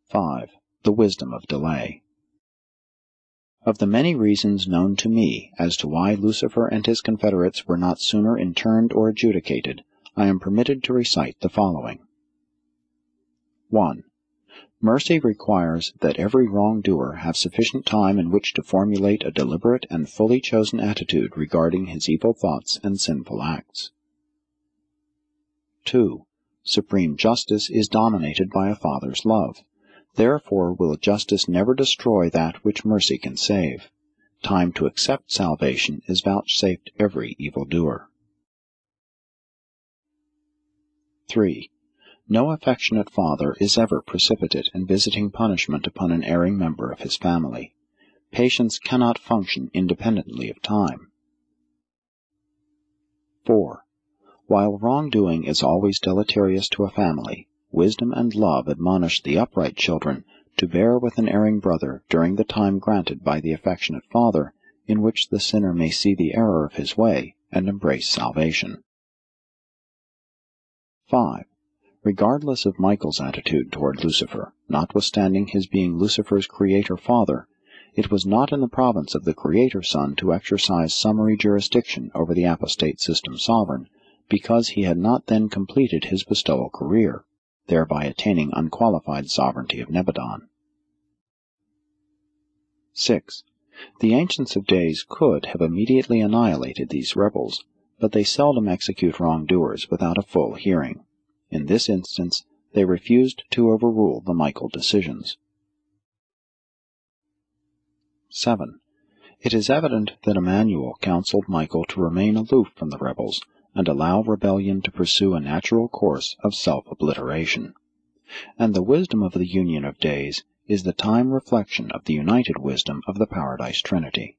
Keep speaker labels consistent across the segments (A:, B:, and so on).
A: 5. The wisdom of delay. Of the many reasons known to me as to why Lucifer and his confederates were not sooner interned or adjudicated, I am permitted to recite the following. 1. Mercy requires that every wrongdoer have sufficient time in which to formulate a deliberate and fully chosen attitude regarding his evil thoughts and sinful acts. 2. Supreme justice is dominated by a Father's love. Therefore will justice never destroy that which mercy can save. Time to accept salvation is vouchsafed every evildoer. 3. No affectionate father is ever precipitate in visiting punishment upon an erring member of his family. Patience cannot function independently of time. 4. While wrongdoing is always deleterious to a family, wisdom and love admonish the upright children to bear with an erring brother during the time granted by the affectionate father, in which the sinner may see the error of his way and embrace salvation. 5. Regardless of Michael's attitude toward Lucifer, notwithstanding his being Lucifer's creator father, it was not in the province of the creator son to exercise summary jurisdiction over the apostate system sovereign, because he had not then completed his bestowal career, thereby attaining unqualified sovereignty of Nebadon. 6. The Ancients of Days could have immediately annihilated these rebels, but they seldom execute wrongdoers without a full hearing. In this instance, they refused to overrule the Michael decisions. 7. It is evident that Emmanuel counseled Michael to remain aloof from the rebels, and allow rebellion to pursue a natural course of self-obliteration. And the wisdom of the union of days is the time reflection of the united wisdom of the Paradise Trinity.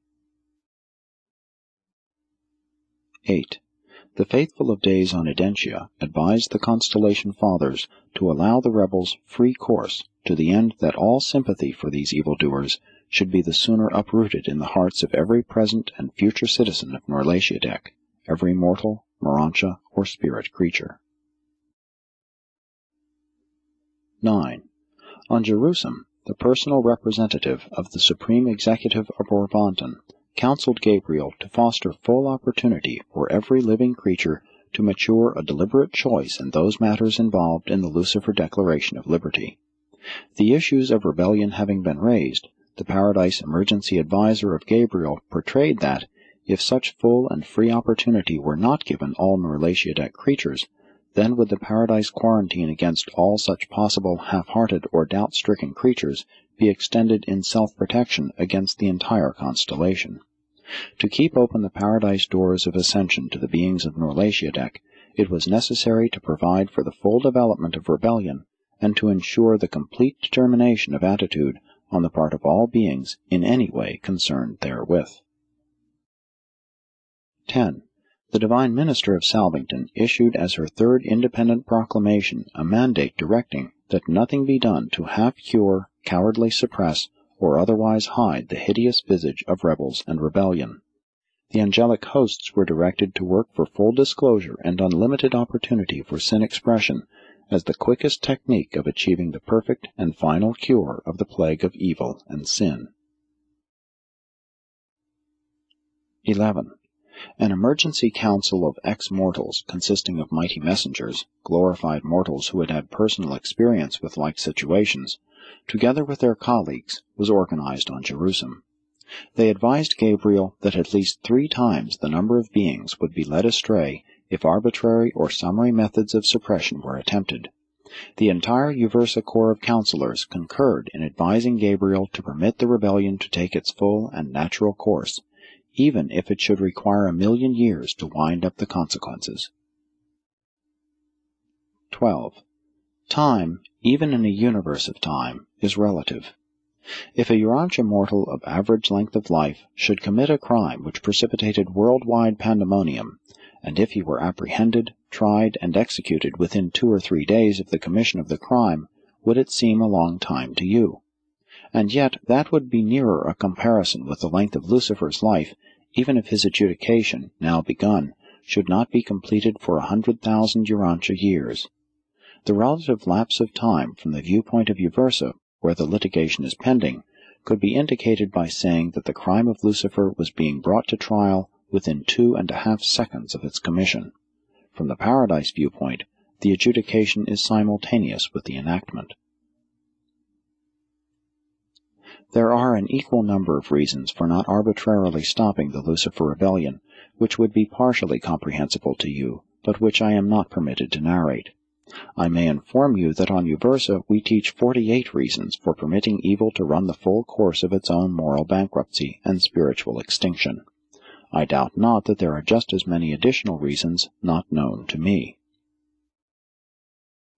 A: 8. The faithful of days on Edentia advised the Constellation Fathers to allow the rebels free course, to the end that all sympathy for these evildoers should be the sooner uprooted in the hearts of every present and future citizen of Norlatiadec, every mortal, Morontia, or spirit creature. 9. On Jerusalem, the personal representative of the Supreme Executive of Orvonton counseled Gabriel to foster full opportunity for every living creature to mature a deliberate choice in those matters involved in the Lucifer Declaration of Liberty. The issues of rebellion having been raised, the Paradise Emergency Advisor of Gabriel portrayed that, if such full and free opportunity were not given all Norlatiadec creatures, then would the Paradise Quarantine against all such possible half-hearted or doubt-stricken creatures be extended in self-protection against the entire constellation. To keep open the Paradise doors of ascension to the beings of Norlatiadec, it was necessary to provide for the full development of rebellion, and to ensure the complete determination of attitude on the part of all beings in any way concerned therewith. 10. The Divine Minister of Salvington issued as her third independent proclamation a mandate directing that nothing be done to half-cure, cowardly suppress, or otherwise hide the hideous visage of rebels and rebellion. The angelic hosts were directed to work for full disclosure and unlimited opportunity for sin expression as the quickest technique of achieving the perfect and final cure of the plague of evil and sin. 11. An emergency council of ex-mortals, consisting of mighty messengers, glorified mortals who had had personal experience with like situations, together with their colleagues, was organized on Jerusalem. They advised Gabriel that at least 3 times the number of beings would be led astray if arbitrary or summary methods of suppression were attempted. The entire Uversa Corps of counselors concurred in advising Gabriel to permit the rebellion to take its full and natural course, even if it should require 1,000,000 years to wind up the consequences. 12. Time, even in a universe of time, is relative. If a Urantia mortal of average length of life should commit a crime which precipitated worldwide pandemonium, and if he were apprehended, tried, and executed within 2 or 3 days of the commission of the crime, would it seem a long time to you? And yet that would be nearer a comparison with the length of Lucifer's life, even if his adjudication, now begun, should not be completed for 100,000 Urantia years. The relative lapse of time from the viewpoint of Uversa where the litigation is pending, could be indicated by saying that the crime of Lucifer was being brought to trial within 2.5 seconds of its commission. From the Paradise viewpoint, the adjudication is simultaneous with the enactment. There are an equal number of reasons for not arbitrarily stopping the Lucifer Rebellion, which would be partially comprehensible to you, but which I am not permitted to narrate. I may inform you that on Uversa we teach 48 reasons for permitting evil to run the full course of its own moral bankruptcy and spiritual extinction. I doubt not that there are just as many additional reasons not known to me.